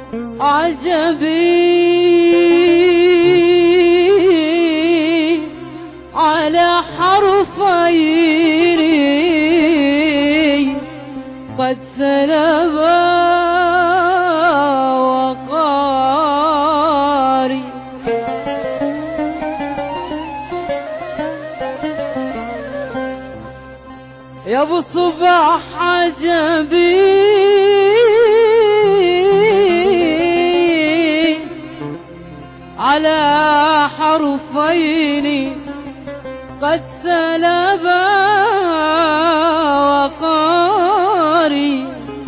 عجبي على حرفين قد سلبا وقاري. يا ابو الصباح عجبي على حرفين قد سلبا وقاري.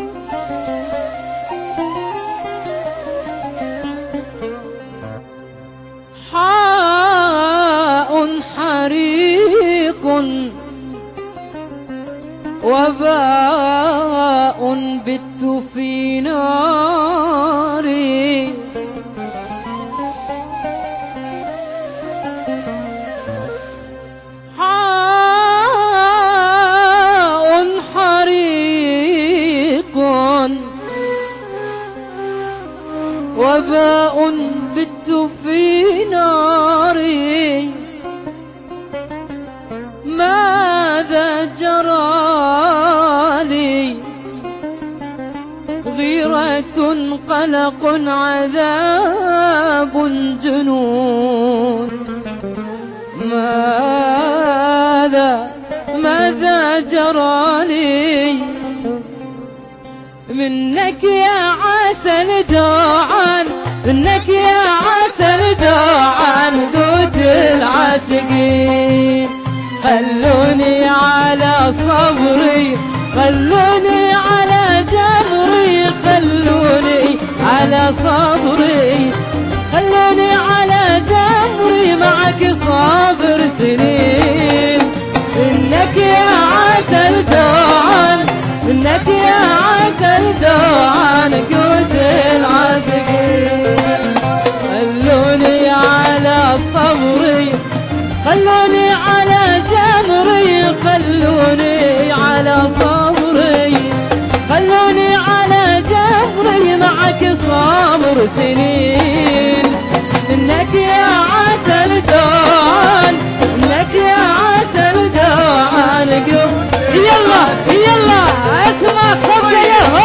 حاء حريق وباء بت في ناري. حاء حريق وباء بت في ناري. ماذا جرى لي؟ غيرة قلق عذاب جنون. ماذا جرى لي؟ منك يا عسل داعا، منك يا عسل داعا قوت العاشقين. خلوني على صبري، خلوني على جبري، خلوني على صبري، خلوني على جبري معك صابر سنين. إنك يا عسل داعا، إنك يا عسل داعا قوت العاشقين. خلوني على صبري، خلوني على جمري، خلوني على صبري، خلوني على جمري معك صبر سنين. إنك يا عسل داعا، إنك يا عسل داعا يلا يلا اسمع صبري يا هو.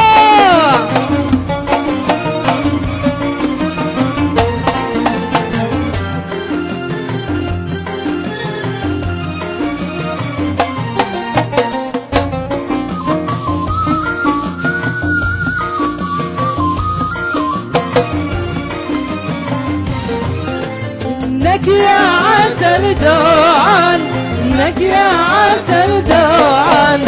إنك يا عسل داعا، إنك يا عسل داعا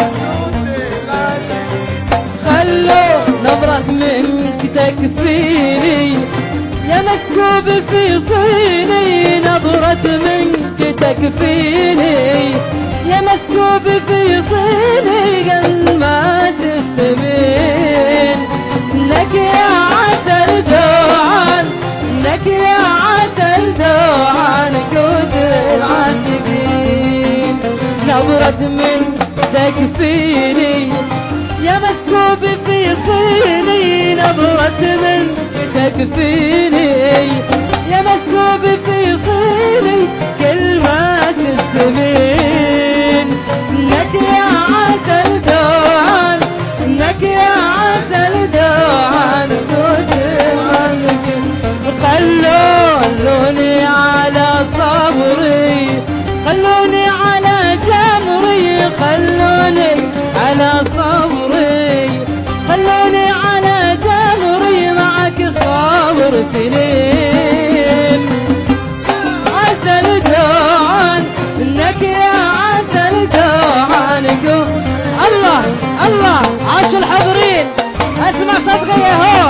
خلوا نبرة منك تكفيني. يا مسكوب في صيني نظرة منك تكفيني. يا مسكوب في صيني قلماس الثمين. إنك يا عسل داعا، إنك يا عسل داعا قوت العاشقين. نظرة منك تكفيني. يا مسكوب في صيني نظرة منك تكفيني. يا مسكوب في صيني كلماس الثمين. إنك يا عسل داعا، إنك يا عسل داعا قوت العاشقين. خلوني على صبري، خلوني على جمري، خلوني على صبري، خلوني على جمري معك صبر سنين. عسل داعا، إنك يا عسل داعا الله الله عاش الحاضرين. اسمع صدقة يا هو.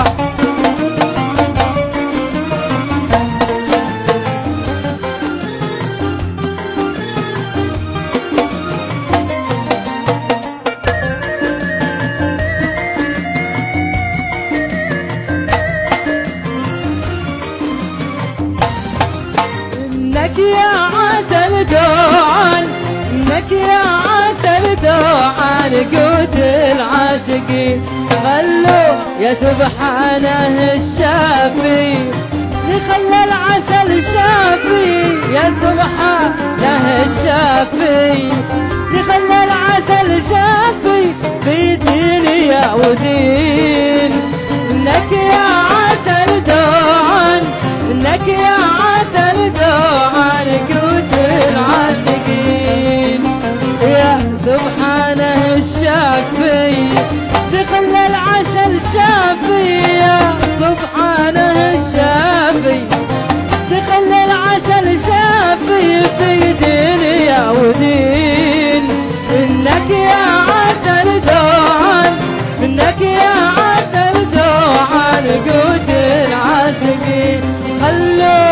إنك يا عسل داعا، إنك يا عسل داعا قوت العاشقين. خلوا يا سبحانه الشافي خلى العسل شافي يا سبحانه الشافي خلى العسل شافي في دنيا ودين انك يا عسل دوعان انك يا عسل دوعان قوت العاشقين يا سبحانه الشافي خلى العسل شافي يا سبحانه الشافي خلى العسل شافي في دنيا ودين انك يا عسل دوعان انك يا عسل دوعان قوت العاشقين